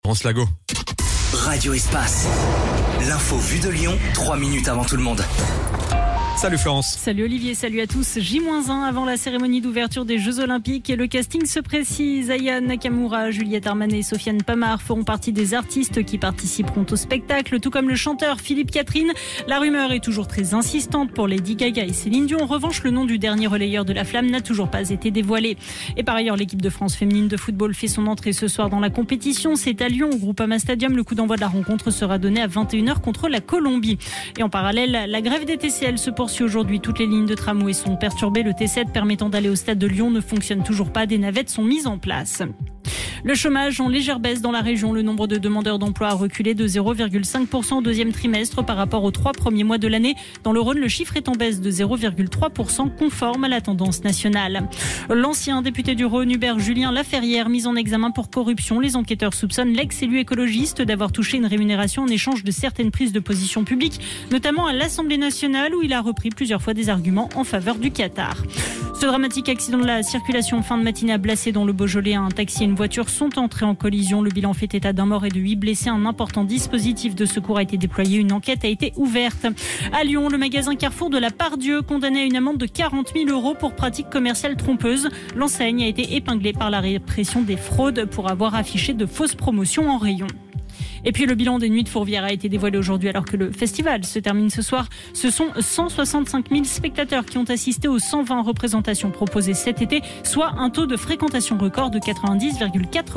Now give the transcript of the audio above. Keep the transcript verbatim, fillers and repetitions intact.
Florence Lago. Radio Espace. L'info vue de Lyon, trois minutes avant tout le monde. Salut Florence. Salut Olivier, salut à tous. J moins un avant la cérémonie d'ouverture des Jeux Olympiques et le casting se précise. Aya Nakamura, Juliette Armanet et Sofiane Pamart feront partie des artistes qui participeront au spectacle, tout comme le chanteur Philippe Catherine. La rumeur est toujours très insistante pour Lady Gaga et Céline Dion. En revanche, le nom du dernier relayeur de la flamme n'a toujours pas été dévoilé. Et par ailleurs, l'équipe de France féminine de football fait son entrée ce soir dans la compétition. C'est à Lyon, au Groupama Stadium. Le coup d'envoi de la rencontre sera donné à vingt et une heures contre la Colombie. Et en parallèle, la grève des T C L se poursuit aujourd'hui. Toutes les lignes de tramway sont perturbées. Le T sept permettant d'aller au stade de Lyon ne fonctionne toujours pas. Des navettes sont mises en place. Le chômage en légère baisse dans la région. Le nombre de demandeurs d'emploi a reculé de zéro virgule cinq pour cent au deuxième trimestre par rapport aux trois premiers mois de l'année. Dans le Rhône, le chiffre est en baisse de zéro virgule trois pour cent, conforme à la tendance nationale. L'ancien député du Rhône, Hubert Julien Laferrière, mis en examen pour corruption. Les enquêteurs soupçonnent l'ex-élu écologiste d'avoir touché une rémunération en échange de certaines prises de position publiques, notamment à l'Assemblée nationale où il a repris plusieurs fois des arguments en faveur du Qatar. Ce dramatique accident de la circulation fin de matinée à Blassé dans le Beaujolais, un taxi et une voiture sont entrés en collision. Le bilan fait état d'un mort et de huit blessés. Un important dispositif de secours a été déployé. Une enquête a été ouverte. À Lyon, le magasin Carrefour de la Pardieu, condamné à une amende de quarante mille euros pour pratiques commerciales trompeuses. L'enseigne a été épinglée par la répression des fraudes pour avoir affiché de fausses promotions en rayon. Et puis le bilan des Nuits de Fourvière a été dévoilé aujourd'hui alors que le festival se termine ce soir. Ce sont cent soixante-cinq mille spectateurs qui ont assisté aux cent vingt représentations proposées cet été, soit un taux de fréquentation record de quatre-vingt-dix virgule quatre pour cent.